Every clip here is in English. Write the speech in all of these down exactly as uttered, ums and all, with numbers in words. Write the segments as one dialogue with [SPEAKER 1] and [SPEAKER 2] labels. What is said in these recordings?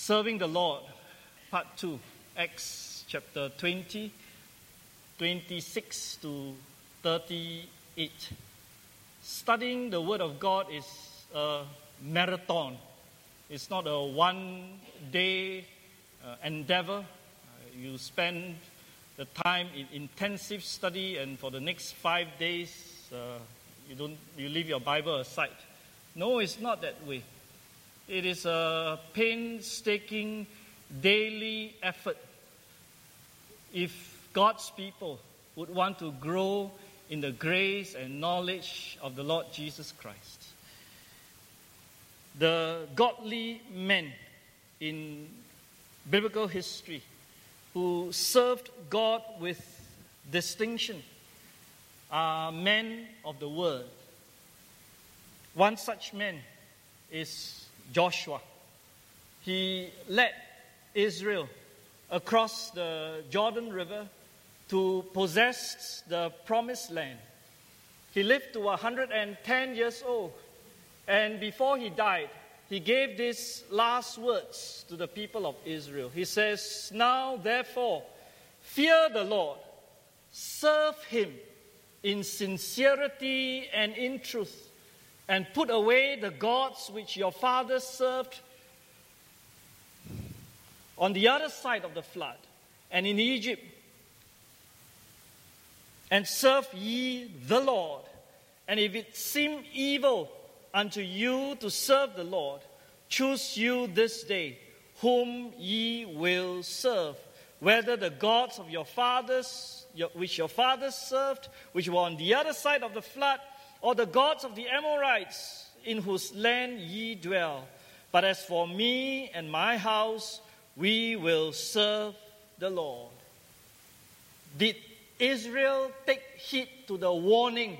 [SPEAKER 1] Serving the Lord, part two, Acts chapter twenty, twenty-six to thirty-eight. Studying the Word of God is a marathon. It's not a one-day uh, endeavor. Uh, you spend the time in intensive study, and for the next five days, uh, you don't you leave your Bible aside. No, it's not that way. It is a painstaking daily effort if God's people would want to grow in the grace and knowledge of the Lord Jesus Christ. The godly men in biblical history who served God with distinction are men of the Word. One such man is Joshua. He led Israel across the Jordan River to possess the promised land. He lived to one hundred ten years old, and before he died, he gave these last words to the people of Israel. He says, "Now therefore, fear the Lord, serve him in sincerity and in truth, and put away the gods which your fathers served on the other side of the flood and in Egypt, and serve ye the Lord. And if it seem evil unto you to serve the Lord, choose you this day whom ye will serve, whether the gods of your fathers, which your fathers served, which were on the other side of the flood, or the gods of the Amorites, in whose land ye dwell. But as for me and my house, we will serve the Lord." Did Israel take heed to the warning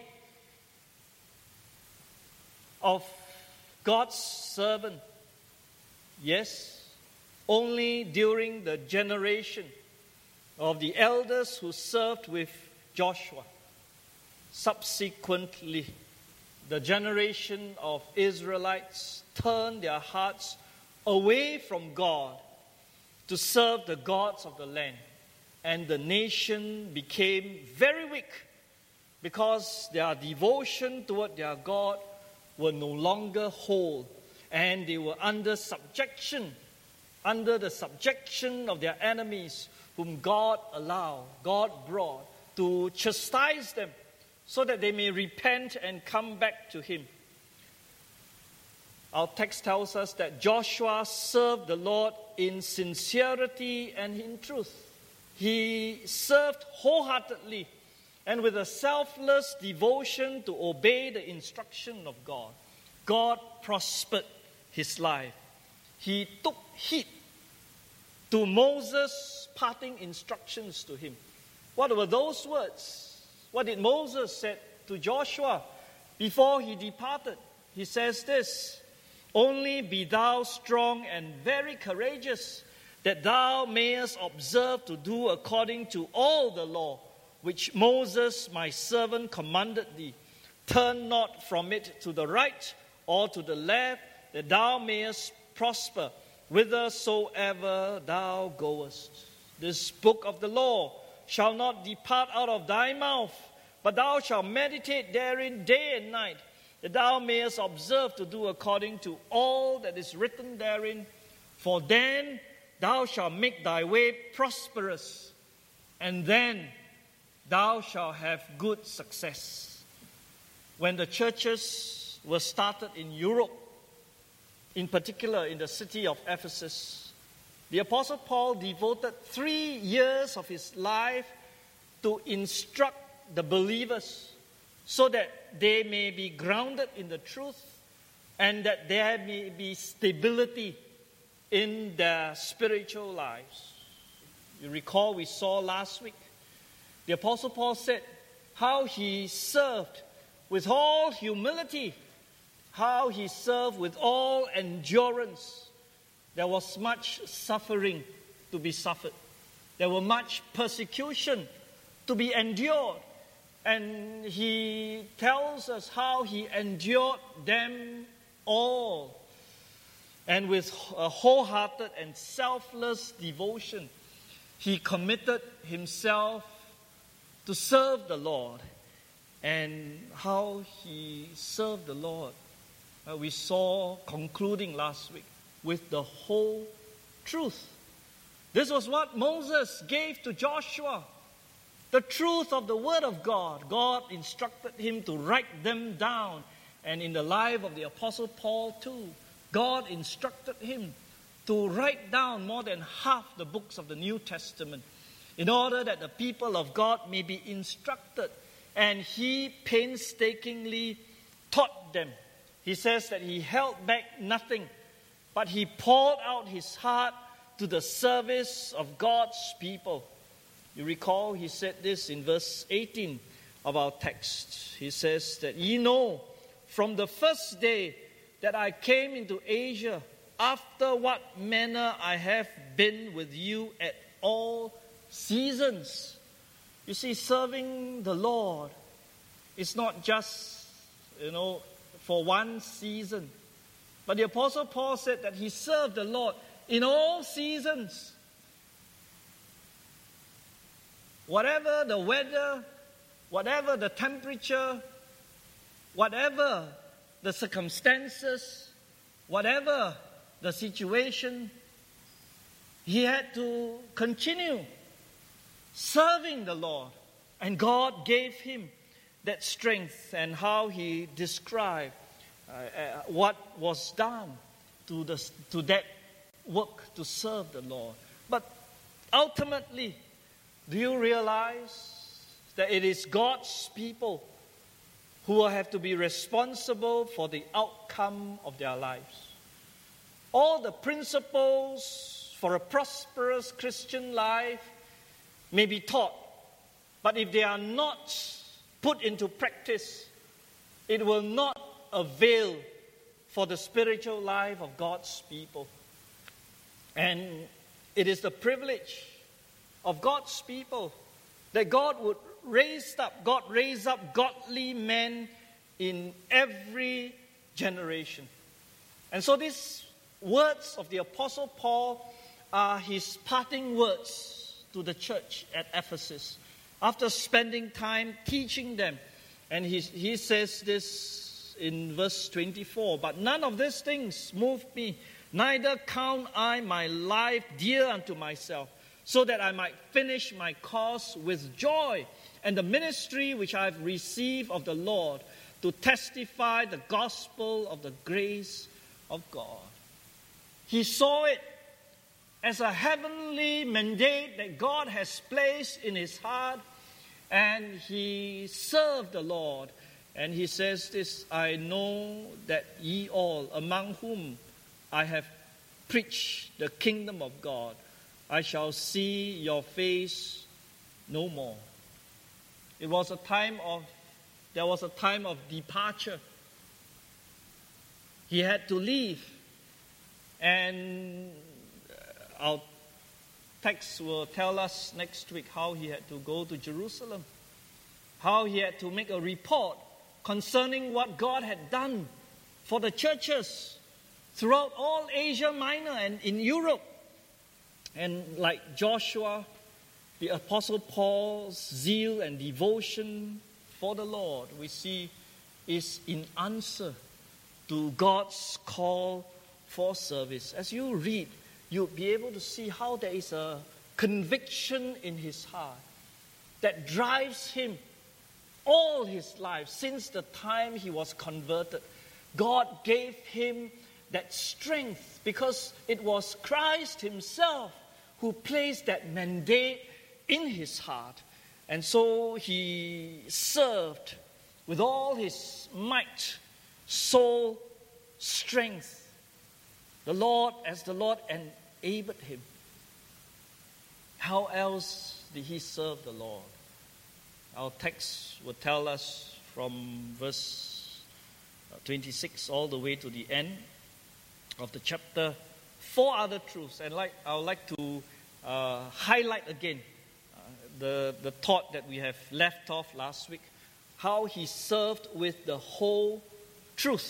[SPEAKER 1] of God's servant? Yes, only during the generation of the elders who served with Joshua. Subsequently, the generation of Israelites turned their hearts away from God to serve the gods of the land. And the nation became very weak because their devotion toward their God were no longer whole. And they were under subjection, under the subjection of their enemies, whom God allowed, God brought to chastise them, so that they may repent and come back to Him. Our text tells us that Joshua served the Lord in sincerity and in truth. He served wholeheartedly and with a selfless devotion to obey the instruction of God. God prospered his life. He took heed to Moses' parting instructions to him. What were those words? What did Moses say to Joshua before he departed? He says this, "Only be thou strong and very courageous, that thou mayest observe to do according to all the law which Moses my servant commanded thee. Turn not from it to the right or to the left, that thou mayest prosper whithersoever thou goest. This book of the law shall not depart out of thy mouth, but thou shalt meditate therein day and night, that thou mayest observe to do according to all that is written therein. For then thou shalt make thy way prosperous, and then thou shalt have good success." When the churches were started in Europe, in particular in the city of Ephesus, the Apostle Paul devoted three years of his life to instruct the believers so that they may be grounded in the truth and that there may be stability in their spiritual lives. You recall we saw last week, the Apostle Paul said how he served with all humility, how he served with all endurance. There was much suffering to be suffered. There was much persecution to be endured. And he tells us how he endured them all. And with a wholehearted and selfless devotion, he committed himself to serve the Lord. And how he served the Lord, uh, we saw concluding last week with the whole truth. This was what Moses gave to Joshua, the truth of the Word of God. God instructed him to write them down. And in the life of the Apostle Paul too, God instructed him to write down more than half the books of the New Testament in order that the people of God may be instructed. And he painstakingly taught them. He says that he held back nothing, but he poured out his heart to the service of God's people. You recall he said this in verse eighteen of our text. He says that ye know from the first day that I came into Asia, after what manner I have been with you at all seasons. You see, serving the Lord is not just, you know, for one season. But the Apostle Paul said that he served the Lord in all seasons. Whatever the weather, whatever the temperature, whatever the circumstances, whatever the situation, he had to continue serving the Lord. And God gave him that strength, and how he described uh, uh, what was done to, the, to that work to serve the Lord. But ultimately, do you realize that it is God's people who will have to be responsible for the outcome of their lives? All the principles for a prosperous Christian life may be taught, but if they are not put into practice, it will not avail for the spiritual life of God's people. And it is the privilege of God's people that God would raise up, God raise up godly men in every generation. And so these words of the Apostle Paul are his parting words to the church at Ephesus. After spending time teaching them, and he, he says this in verse twenty-four, but none of these things moved me, neither count I my life dear unto myself, so that I might finish my course with joy, and the ministry which I have received of the Lord, to testify the gospel of the grace of God. He saw it as a heavenly mandate that God has placed in his heart, and he served the Lord. And he says this, I know that ye all, among whom I have preached the kingdom of God, I shall see your face no more. It was a time of, there was a time of departure. He had to leave. And our text will tell us next week how he had to go to Jerusalem, how he had to make a report concerning what God had done for the churches throughout all Asia Minor and in Europe. And like Joshua, the Apostle Paul's zeal and devotion for the Lord, we see, is in answer to God's call for service. As you read, you'll be able to see how there is a conviction in his heart that drives him all his life since the time he was converted. God gave him that strength because it was Christ himself who placed that mandate in his heart. And so he served with all his might, soul, strength, the Lord as the Lord enabled him. How else did he serve the Lord? Our text will tell us from verse twenty-six all the way to the end of the chapter, four other truths. And like I would like to uh, highlight again uh, the, the thought that we have left off last week, how he served with the whole truth.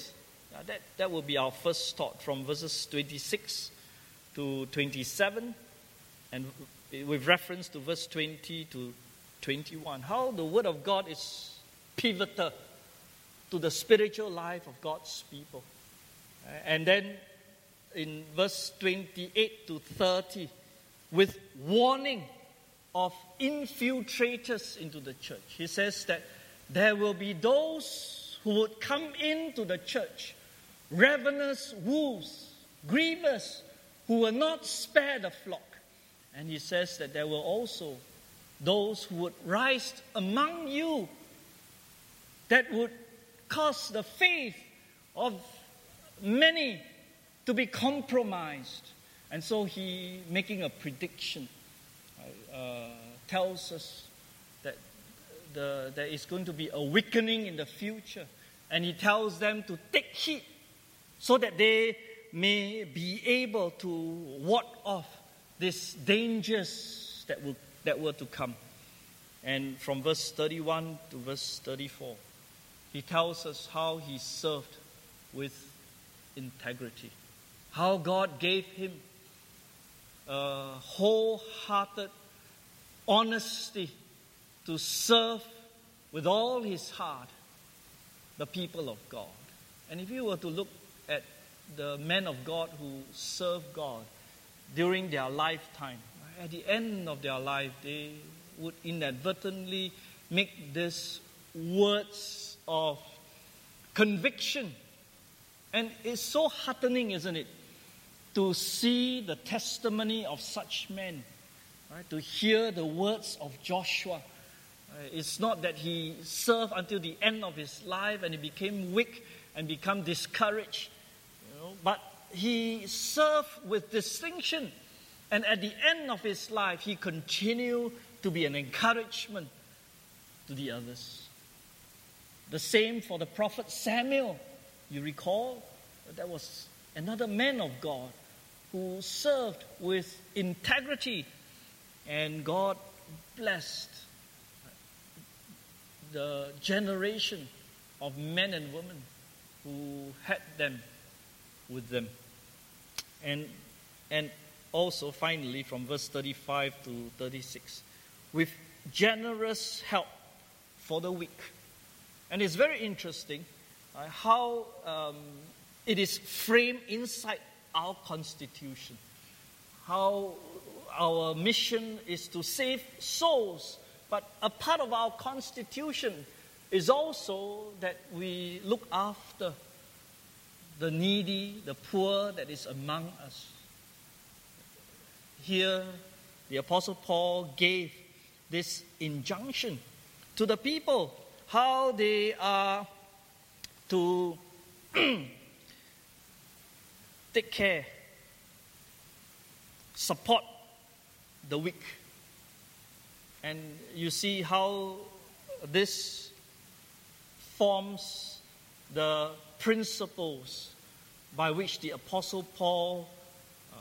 [SPEAKER 1] Uh, that, that will be our first thought from verses twenty-six to twenty-seven, and with reference to verse twenty to twenty-one. How the Word of God is pivotal to the spiritual life of God's people. Uh, and then in verse twenty-eight to thirty, with warning of infiltrators into the church. He says that there will be those who would come into the church, ravenous wolves, grievous, who will not spare the flock. And he says that there will also those who would rise among you that would cause the faith of many to be compromised. And so he, making a prediction, uh, tells us that the, there is going to be a weakening in the future. And he tells them to take heed so that they may be able to ward off these dangers that will, that were to come. And from verse thirty-one to verse thirty-four, he tells us how he served with integrity. How God gave him a wholehearted honesty to serve with all his heart the people of God. And if you were to look at the men of God who served God during their lifetime, at the end of their life, they would inadvertently make these words of conviction. And it's so heartening, isn't it, to see the testimony of such men, right? To hear the words of Joshua. Uh, it's not that he served until the end of his life and he became weak and become discouraged, you know, but he served with distinction. And at the end of his life, he continued to be an encouragement to the others. The same for the prophet Samuel. You recall, that was another man of God who served with integrity, and God blessed the generation of men and women who had them with them. And and also finally from verse thirty-five to thirty-six, with generous help for the weak. And it's very interesting uh, how um, it is framed inside our constitution. How our mission is to save souls, but a part of our constitution is also that we look after the needy, the poor that is among us. Here, the Apostle Paul gave this injunction to the people, how they are to take care, support the weak. And you see how this forms the principles by which the Apostle Paul uh,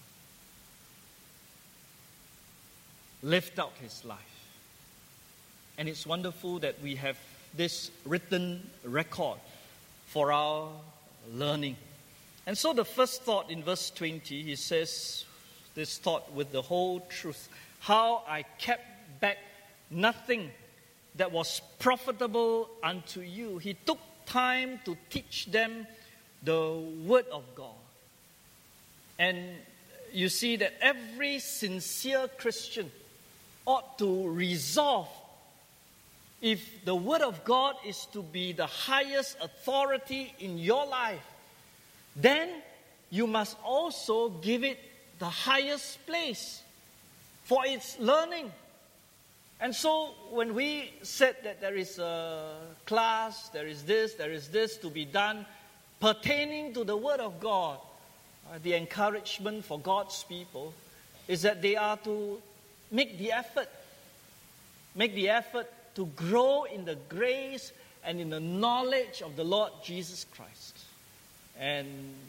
[SPEAKER 1] lived out his life. And it's wonderful that we have this written record for our learning. And so the first thought in verse twenty, he says this thought with the whole truth. How I kept back nothing that was profitable unto you. He took time to teach them the word of God. And you see that every sincere Christian ought to resolve, if the word of God is to be the highest authority in your life, then you must also give it the highest place for its learning. And so when we said that there is a class, there is this, there is this to be done pertaining to the Word of God, uh, the encouragement for God's people is that they are to make the effort, make the effort to grow in the grace and in the knowledge of the Lord Jesus Christ. And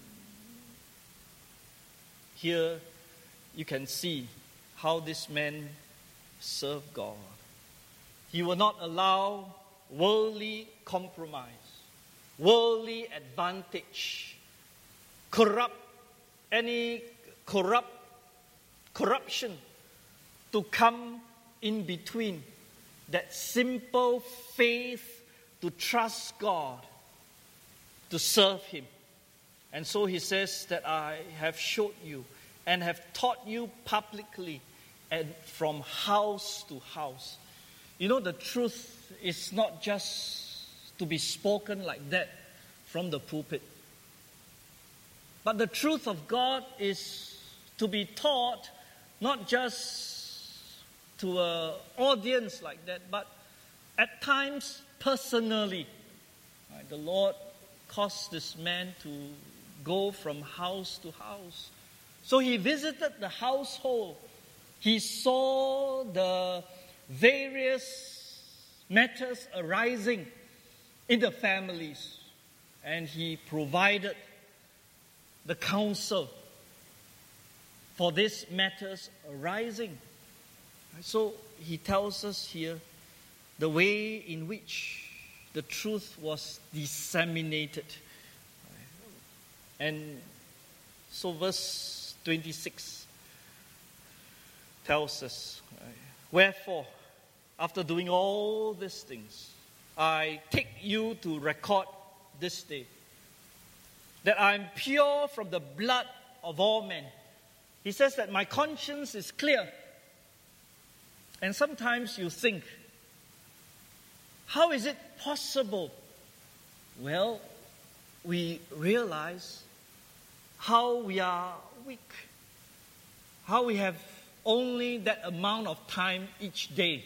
[SPEAKER 1] here you can see how this man served God. He will not allow worldly compromise, worldly advantage, corrupt, any corrupt, corruption to come in between that simple faith to trust God, to serve Him. And so He says that I have showed you and have taught you publicly and from house to house. You know, the truth is not just to be spoken like that from the pulpit. But the truth of God is to be taught not just to an audience like that, but at times personally. Right? The Lord caused this man to go from house to house. So he visited the household. He saw the various matters arising in the families, and he provided the counsel for these matters arising. So he tells us here the way in which the truth was disseminated. And so verse twenty-six tells us, wherefore, after doing all these things, I take you to record this day, that I am pure from the blood of all men. He says that my conscience is clear. And sometimes you think, how is it possible? Well, we realize how we are weak, how we have only that amount of time each day.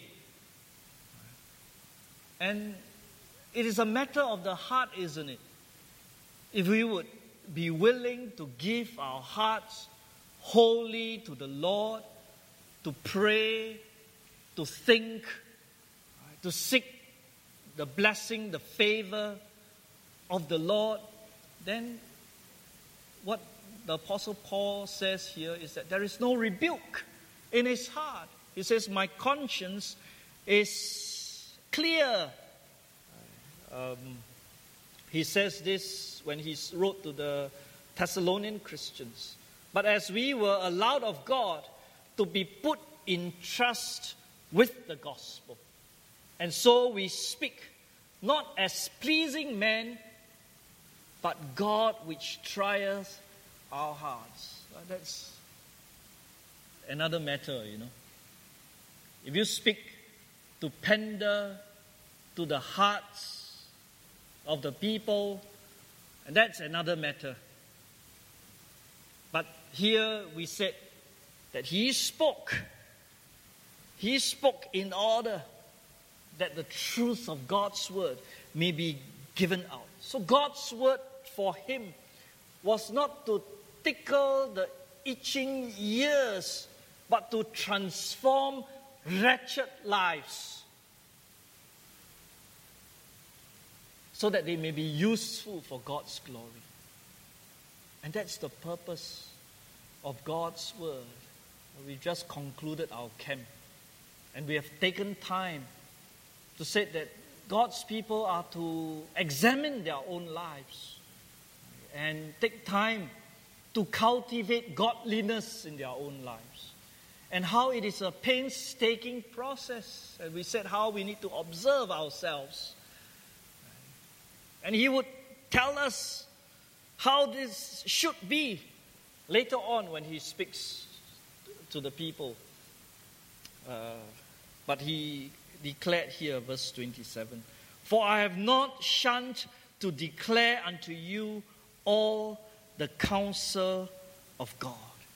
[SPEAKER 1] And it is a matter of the heart, isn't it? If we would be willing to give our hearts wholly to the Lord, to pray, to think, to seek the blessing, the favor of the Lord, then what the Apostle Paul says here is that there is no rebuke in his heart. He says, my conscience is clear. Um, he says this when he wrote to the Thessalonian Christians. But as we were allowed of God to be put in trust with the gospel, and so we speak, not as pleasing men, but God which trieth our hearts. That's another matter, you know. If you speak to pander to the hearts of the people, and that's another matter. But here we said that he spoke. He spoke in order that the truth of God's word may be given out. So God's word for him was not to tickle the itching ears, but to transform wretched lives so that they may be useful for God's glory. And that's the purpose of God's word. We just concluded our camp, and we have taken time to say that God's people are to examine their own lives and take time to cultivate godliness in their own lives, and how it is a painstaking process. And we said how we need to observe ourselves. And he would tell us how this should be later on when he speaks to the people. Uh, but he declared here, verse twenty-seven, for I have not shunned to declare unto you all the counsel of God.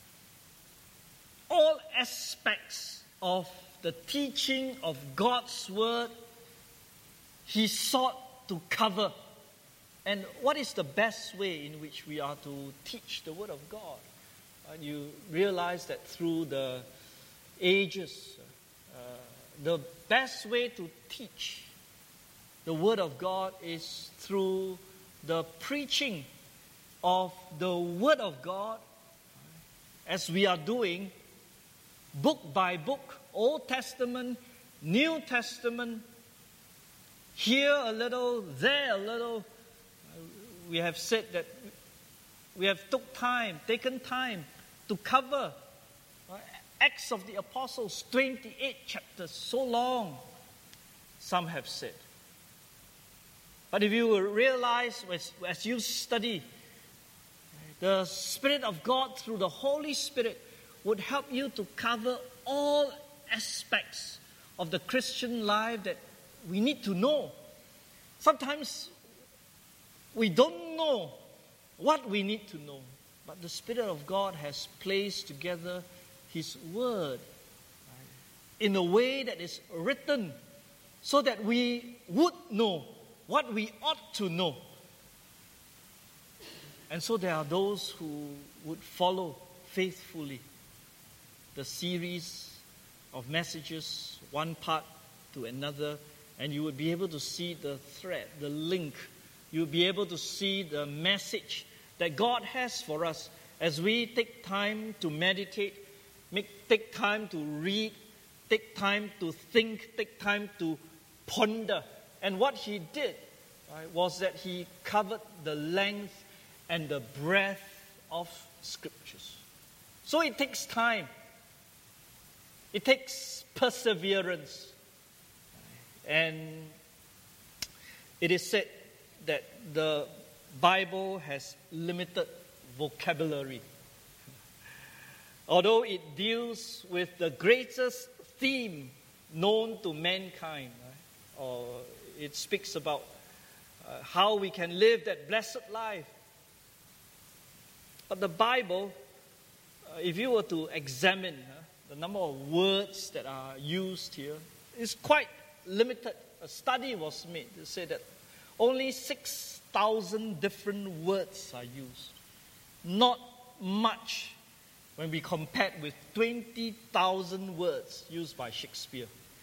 [SPEAKER 1] All aspects of the teaching of God's word, he sought to cover. And what is the best way in which we are to teach the word of God? And you realize that through the ages, uh, the best way to teach the word of God is through the preaching of the word of God, as we are doing book by book, Old Testament, New Testament, here a little, there a little, we have said that we have took time, taken time to cover uh, Acts of the Apostles, twenty-eight chapters, so long, some have said. But if you will realize, as, as you study, the Spirit of God through the Holy Spirit would help you to cover all aspects of the Christian life that we need to know. Sometimes we don't know what we need to know, but the Spirit of God has placed together His Word in a way that is written so that we would know what we ought to know. And so there are those who would follow faithfully the series of messages, one part to another, and you would be able to see the thread, the link. You would be able to see the message that God has for us as we take time to meditate, make, take time to read, take time to think, take time to ponder. And what He did, right, was that He covered the length and the breadth of Scriptures. So it takes time. It takes perseverance. And it is said that the Bible has limited vocabulary. Although it deals with the greatest theme known to mankind, right? Or it speaks about uh, how we can live that blessed life. But the Bible, uh, if you were to examine uh, the number of words that are used here, is quite limited. A study was made to say that only six thousand different words are used. Not much when we compare with twenty thousand words used by Shakespeare.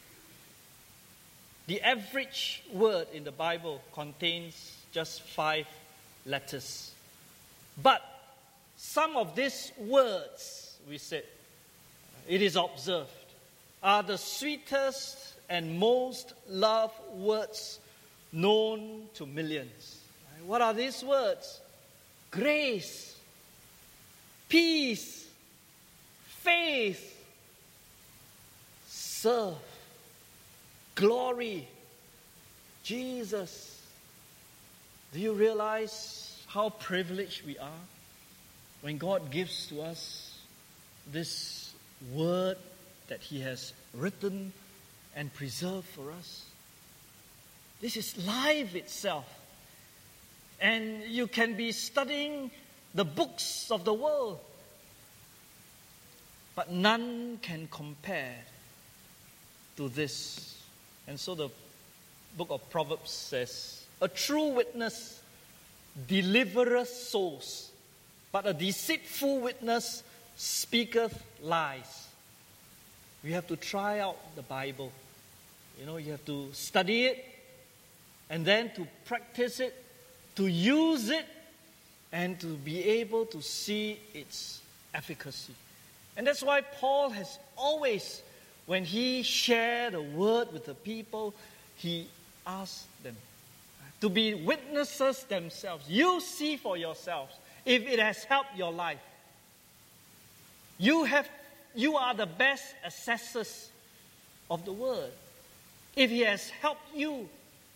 [SPEAKER 1] The average word in the Bible contains just five letters. But some of these words, we said, it is observed, are the sweetest and most loved words known to millions. What are these words? Grace, peace, faith, serve, glory, Jesus. Do you realize how privileged we are when God gives to us this word that He has written and preserved for us? This is life itself. And you can be studying the books of the world, but none can compare to this. And so the book of Proverbs says, a true witness delivereth souls, but a deceitful witness speaketh lies. You have to try out the Bible. You know, you have to study it, and then to practice it, to use it, and to be able to see its efficacy. And that's why Paul has always, when he shared a word with the people, he asked them to be witnesses themselves. You see for yourselves if it has helped your life. You have, you are the best assessors of the word. If he has helped you.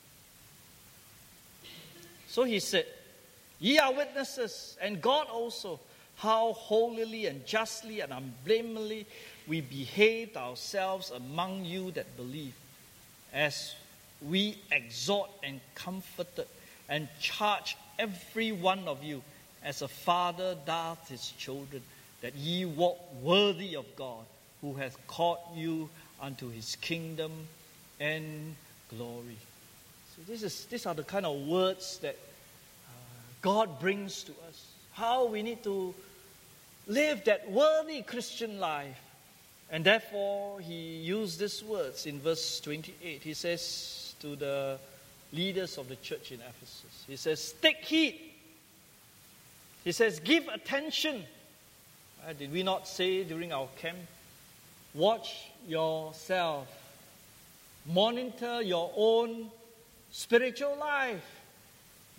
[SPEAKER 1] So he said, ye are witnesses, and God also, how holily and justly and unblameably we behaved ourselves among you that believe, as we exhort and comforted and charge every one of you, as a father doth his children, that ye walk worthy of God, who hath called you unto his kingdom and glory. So this is these are the kind of words that uh, God brings to us. How we need to live that worthy Christian life. And therefore, he used these words in verse twenty-eight. He says to the leaders of the church in Ephesus, he says, take heed. He says, give attention. Uh, did we not say during our camp, watch yourself. Monitor your own spiritual life.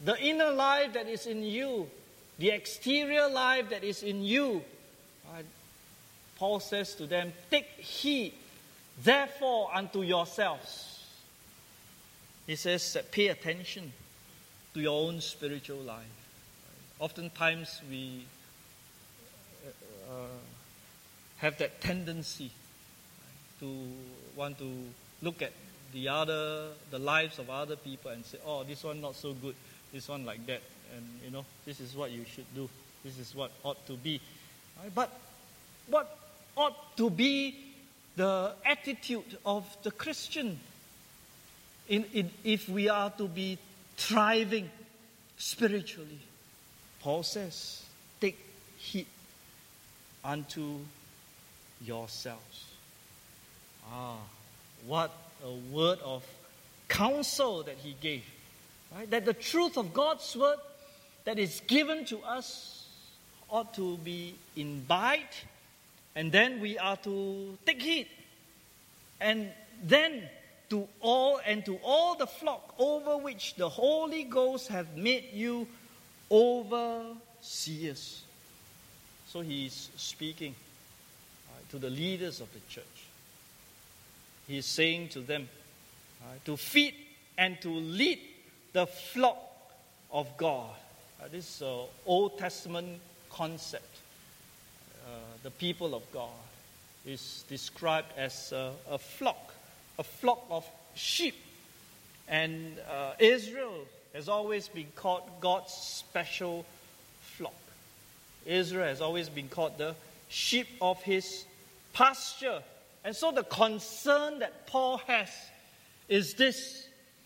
[SPEAKER 1] the inner life that is in you, the exterior life that is in you. Right? Paul says to them, take heed, therefore, unto yourselves. He says, pay attention to your own spiritual life. Right? Oftentimes we uh, have that tendency right, to want to look at the other, the lives of other people and say, oh, this one not so good, this one like that, and you know, this is what you should do, this is what ought to be. Right? But what ought to be the attitude of the Christian in, in, if we are to be thriving spiritually? Paul says, take heed unto yourselves. Ah, what a word of counsel that he gave. Right? That the truth of God's word that is given to us ought to be imbibed, and then we are to take heed. And then to all and to all the flock over which the Holy Ghost hath made you overseers. So he is speaking right, to the leaders of the church. He is saying to them right, to feed and to lead the flock of God. Uh, this is an Old Testament concept. Uh, the people of God is described as a, a flock, a flock of sheep. And uh, Israel has always been called God's special flock. Israel has always been called the sheep of his pasture. And so the concern that Paul has is this,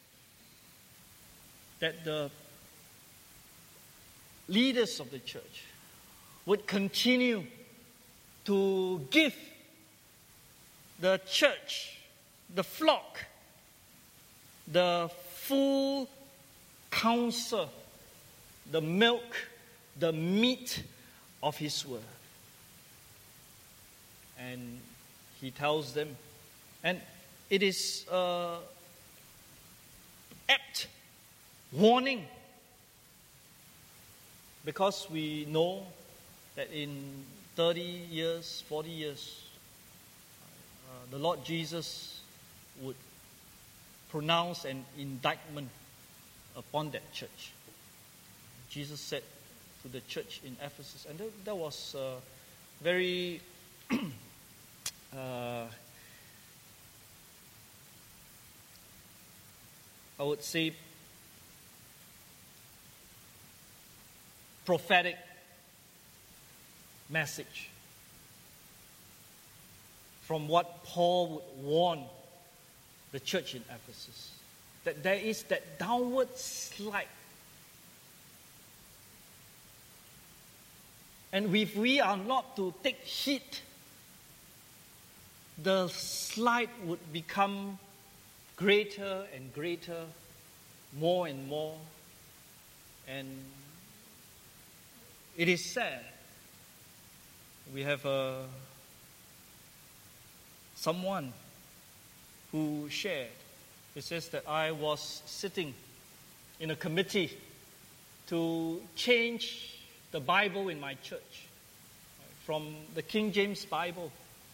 [SPEAKER 1] that the leaders of the church would continue to give the church, the flock, the full counsel, the milk, the meat of his word. And he tells them, and it is uh, apt warning, because we know that in thirty years, forty years, uh, the Lord Jesus would pronounce an indictment upon that church. Jesus said to the church in Ephesus, and that, that was uh, very uh, I would say prophetic message from what Paul would warn the church in Ephesus, that there is that downward slide. And if we are not to take heed, the slide would become greater and greater, more and more. And it is sad. We have uh, someone who shared. It says that I was sitting in a committee to change the Bible in my church from the King James Bible,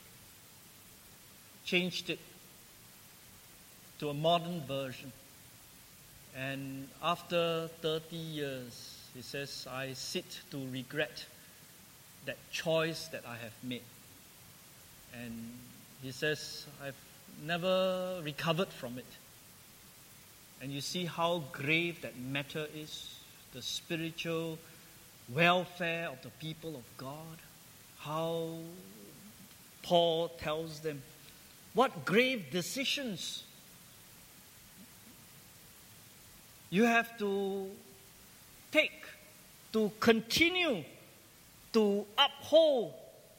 [SPEAKER 1] changed it to a modern version. And after thirty years, he says, I sit to regret that choice that I have made. And he says, I've never recovered from it. And you see how grave that matter is, the spiritual welfare of the people of God. How Paul tells them what grave decisions you have to take to continue to uphold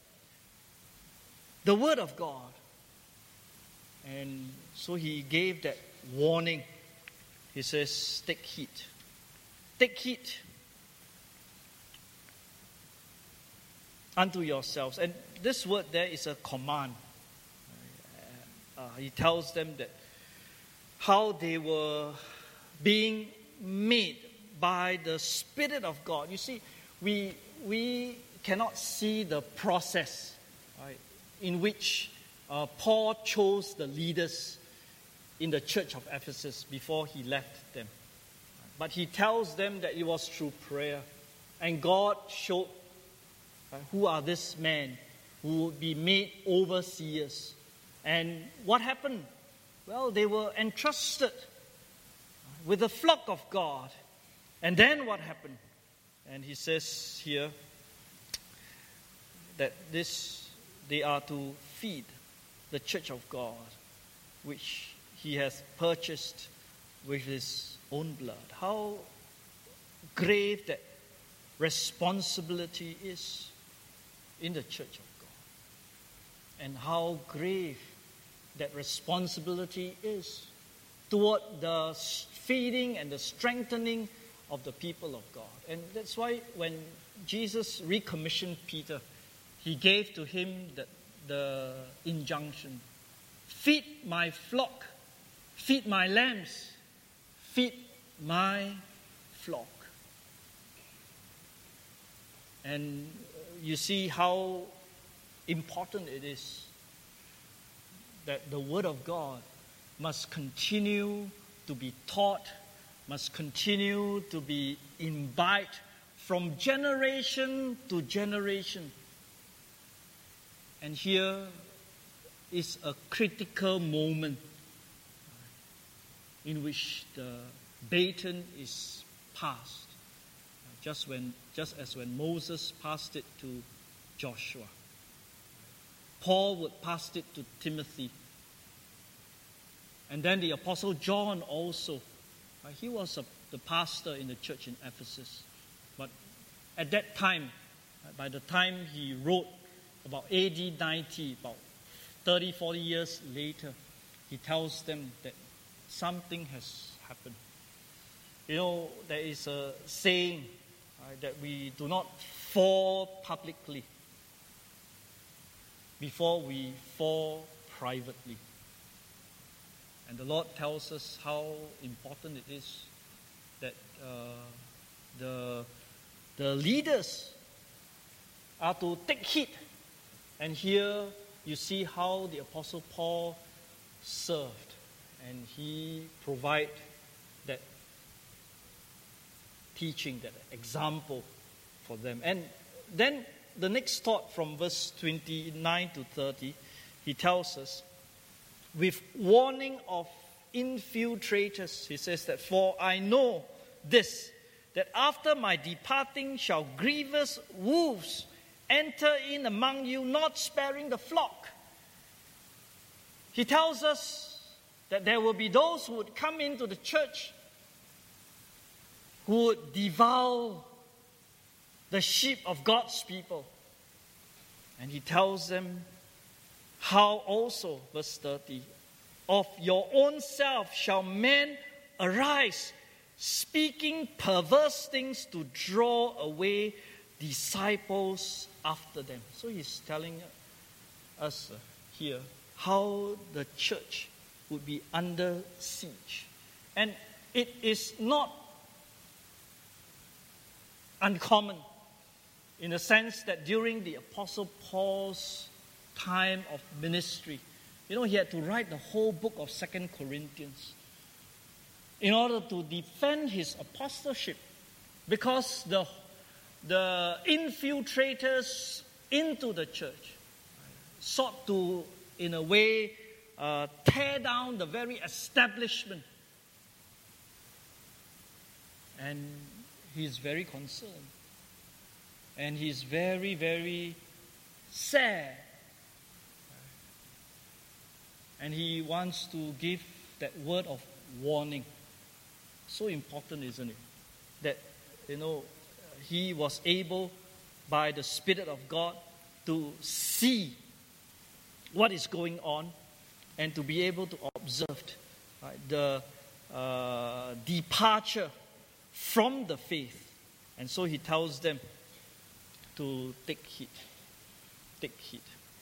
[SPEAKER 1] the Word of God. And so he gave that warning. He says, take heed. Take heed unto yourselves. And this word there is a command. Uh, he tells them that how they were being made by the Spirit of God. You see, we, we cannot see the process, right, in which uh, Paul chose the leaders in the church of Ephesus before he left them. But he tells them that it was through prayer. And God showed uh, who are these men who would be made overseers. And what happened? Well, they were entrusted with the flock of God. And then what happened? And he says here that this they are to feed the church of God, which he has purchased with his own blood. How grave that responsibility is in the church of God. And how grave that responsibility is toward the feeding and the strengthening of the people of God. And that's why when Jesus recommissioned Peter, he gave to him the, the injunction, feed my flock, feed my lambs, feed my flock. And you see how important it is that the Word of God must continue to be taught, must continue to be imbibed from generation to generation. And here is a critical moment in which the baton is passed, just when, just as when Moses passed it to Joshua. Paul would pass it to Timothy. And then the Apostle John also. Uh, he was a, the pastor in the church in Ephesus. But at that time, uh, by the time he wrote, about A D ninety, about thirty, forty years later, he tells them that something has happened. You know, there is a saying uh, that we do not fall publicly before we fall privately. And the Lord tells us how important it is that uh, the, the leaders are to take heed. And here you see how the Apostle Paul served. And he provided that teaching, that example for them. And then the next thought from verse twenty-nine to thirty, he tells us, with warning of infiltrators, he says that, for I know this, that after my departing shall grievous wolves enter in among you, not sparing the flock. He tells us that there will be those who would come into the church who would devour the sheep of God's people. And he tells them how also, verse thirty, of your own self shall men arise, speaking perverse things to draw away disciples after them. So he's telling us uh, here how the church would be under siege. And it is not uncommon in the sense that during the Apostle Paul's time of ministry, you know, he had to write the whole book of Second Corinthians in order to defend his apostleship, because the, the infiltrators into the church sought to, in a way, uh, tear down the very establishment. And he's very concerned. And he's very, very sad. And he wants to give that word of warning. So important, isn't it? That, you know, he was able, by the Spirit of God, to see what is going on and to be able to observe right, the uh, departure from the faith. And so he tells them to take heed. Take heed.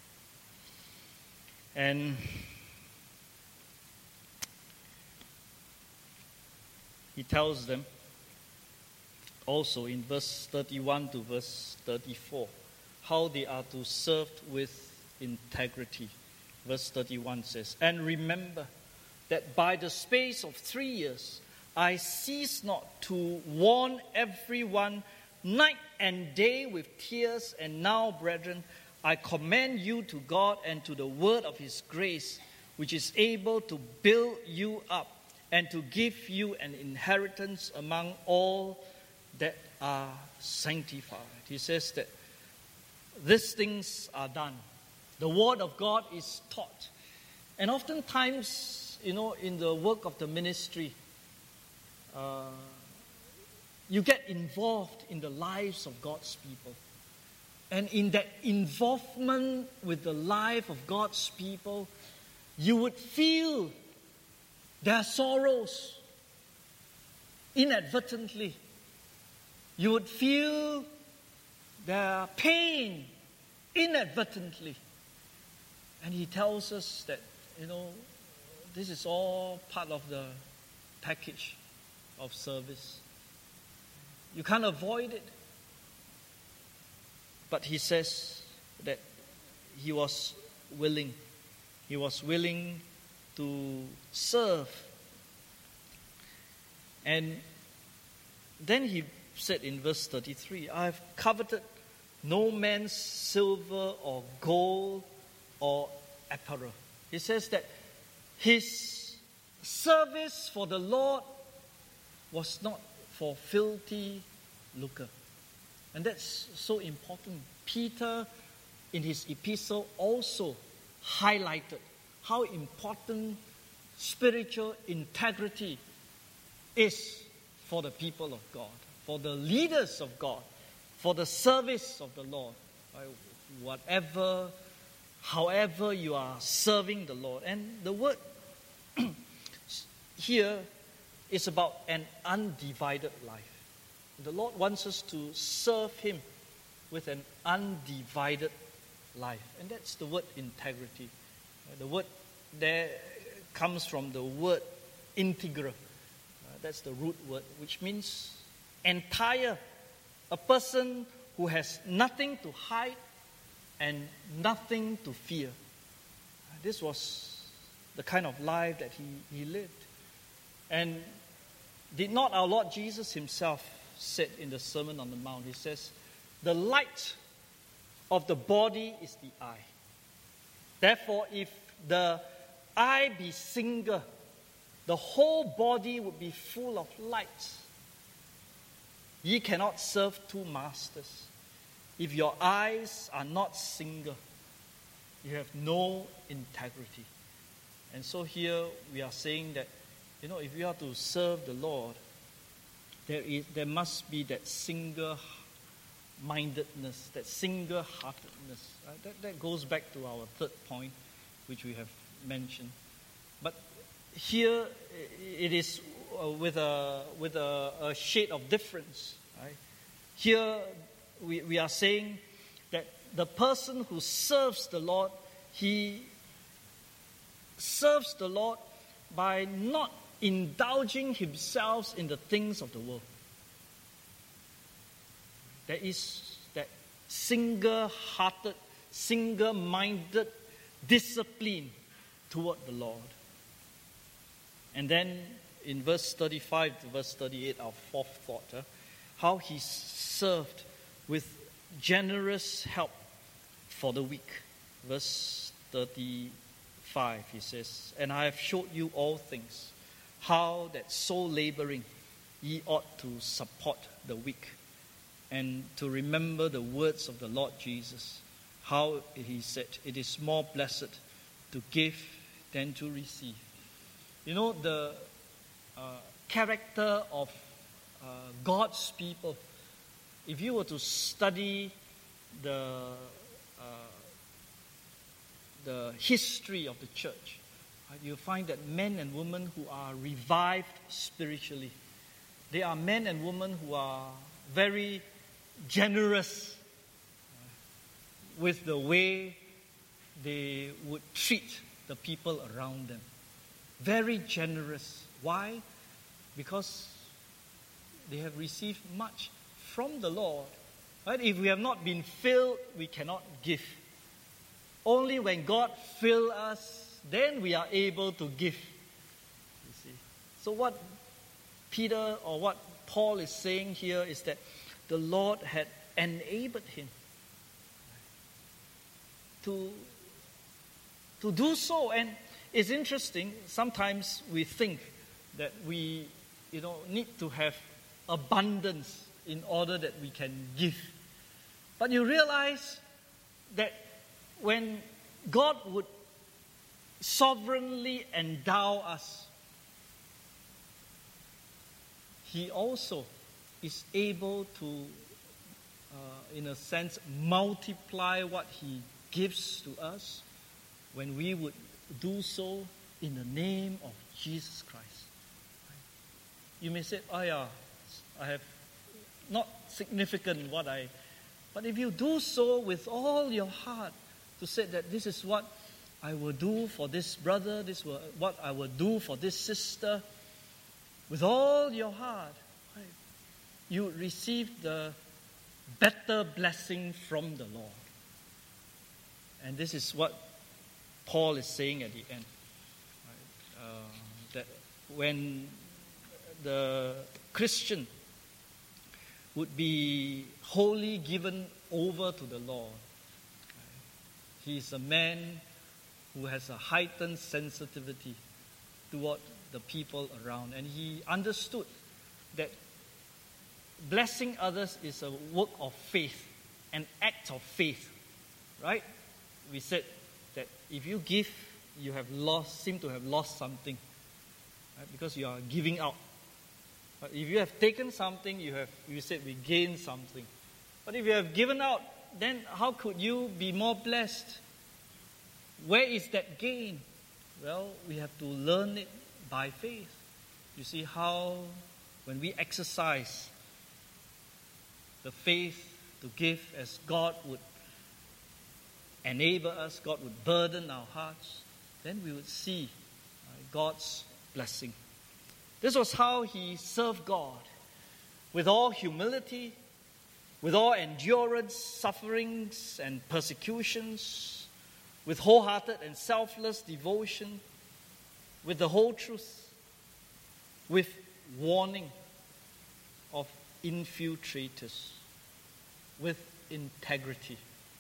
[SPEAKER 1] And he tells them also in verse thirty-one to verse thirty-four, how they are to serve with integrity. Verse thirty-one says, "And remember that by the space of three years I cease not to warn everyone night and day with tears. And now, brethren, I commend you to God and to the word of his grace, which is able to build you up and to give you an inheritance among all that are sanctified." He says that these things are done. The word of God is taught. And oftentimes, you know, in the work of the ministry, uh, you get involved in the lives of God's people. And in that involvement with the life of God's people, you would feel their sorrows inadvertently. You would feel their pain inadvertently. And he tells us that, you know, this is all part of the package of service. You can't avoid it. But he says that he was willing. He was willing to serve. And then he said in verse thirty-three, "I have coveted no man's silver or gold or apparel." He says that his service for the Lord was not for filthy lucre. And that's so important. Peter, in his epistle, also highlighted how important spiritual integrity is for the people of God, for the leaders of God, for the service of the Lord. Whatever, however you are serving the Lord. And the word here is about an undivided life. The Lord wants us to serve him with an undivided life. And that's the word integrity. The word there comes from the word integra. Uh, that's the root word, which means entire. A person who has nothing to hide and nothing to fear. Uh, this was the kind of life that he, he lived. And did not our Lord Jesus himself said in the Sermon on the Mount, he says, "The light of the body is the eye. Therefore, if the eye be single, the whole body would be full of light. Ye cannot serve two masters. If your eyes are not single, you have no integrity." And so here we are saying that, you know, if you are to serve the Lord, there is there must be that single-mindedness, that single-heartedness. Right? That, that goes back to our third point, which we have mentioned. But here it is uh, with a with a, a shade of difference. Right? Here we, we are saying that the person who serves the Lord, he serves the Lord by not indulging himself in the things of the world. There is that single-hearted, single-minded discipline toward the Lord. And then in verse thirty-five to verse thirty-eight, our fourth thought, uh, how he served with generous help for the weak. Verse thirty-five, he says, "And I have showed you all things, how that so laboring ye ought to support the weak, and to remember the words of the Lord Jesus, how he said, it is more blessed to give than to receive." You know, the uh, character of uh, God's people, if you were to study the uh, the history of the church, you find that men and women who are revived spiritually, they are men and women who are very generous with the way they would treat the people around them. Very generous. Why? Because they have received much from the Lord. Right? If we have not been filled, we cannot give. Only when God fills us, then we are able to give. You see. So what Peter or what Paul is saying here is that the Lord had enabled him to, to do so. And it's interesting, sometimes we think that we you know, need to have abundance in order that we can give. But you realize that when God would sovereignly endow us, He also is able to, uh, in a sense, multiply what He gives to us when we would do so in the name of Jesus Christ. You may say, oh yeah, I have not significant what I... But if you do so with all your heart, to say that this is what I will do for this brother, this is what I will do for this sister, with all your heart, right, you receive the better blessing from the Lord. And this is what Paul is saying at the end. Right? Uh, that when the Christian would be wholly given over to the Lord, he is a man who has a heightened sensitivity toward the people around. And he understood that blessing others is a work of faith, an act of faith. Right? We said that if you give, you have lost, seem to have lost something. Right? Because you are giving out. But if you have taken something, you have, you said we gain something. But if you have given out, then how could you be more blessed? Where is that gain? Well, we have to learn it by faith. You see how when we exercise the faith to give as God would enable us, God would burden our hearts, then we would see uh, God's blessing. This was how he served God, with all humility, with all endurance, sufferings, and persecutions, with wholehearted and selfless devotion, with the whole truth, with warning of infiltrators, with integrity,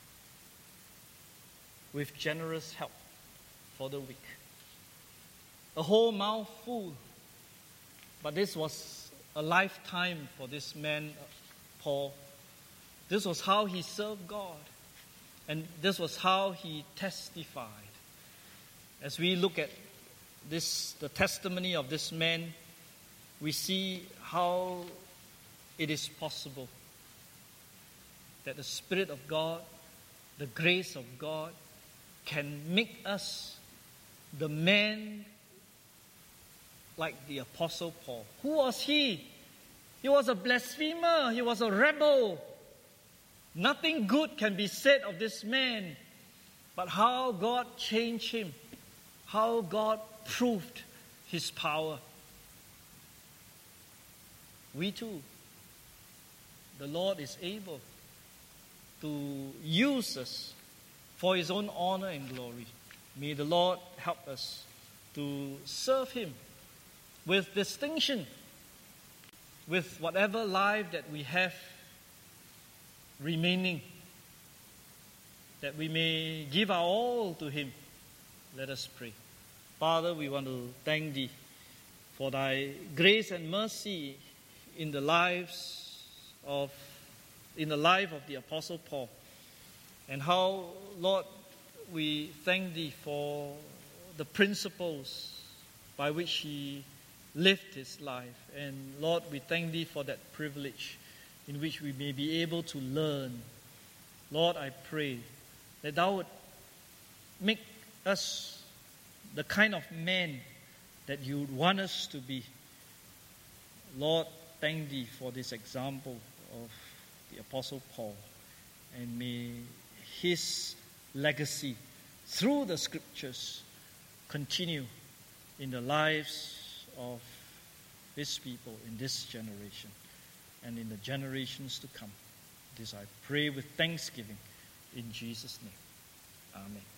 [SPEAKER 1] with generous help for the weak. A whole mouth full. But this was a lifetime for this man, Paul. This was how he served God. And this was how he testified. As we look at this, the testimony of this man, we see how it is possible that the Spirit of God, the grace of God, can make us the man like the Apostle Paul. Who was he? He was a blasphemer. He was a rebel. Nothing good can be said of this man. But how God changed him. How God proved his power. We too, the Lord is able to use us for His own honor and glory. May the Lord help us to serve Him with distinction, with whatever life that we have remaining, that we may give our all to Him. Let us pray. Father, we want to thank Thee for Thy grace and mercy in the lives of, in the life of the Apostle Paul, and how, Lord, we thank Thee for the principles by which he lived his life. And Lord, we thank Thee for that privilege in which we may be able to learn. Lord, I pray that Thou would make us the kind of men that You would want us to be. Lord, thank Thee for this example of the Apostle Paul, and may his legacy through the Scriptures continue in the lives of His people in this generation. and in the generations to come. This I pray with thanksgiving in Jesus' name. Amen.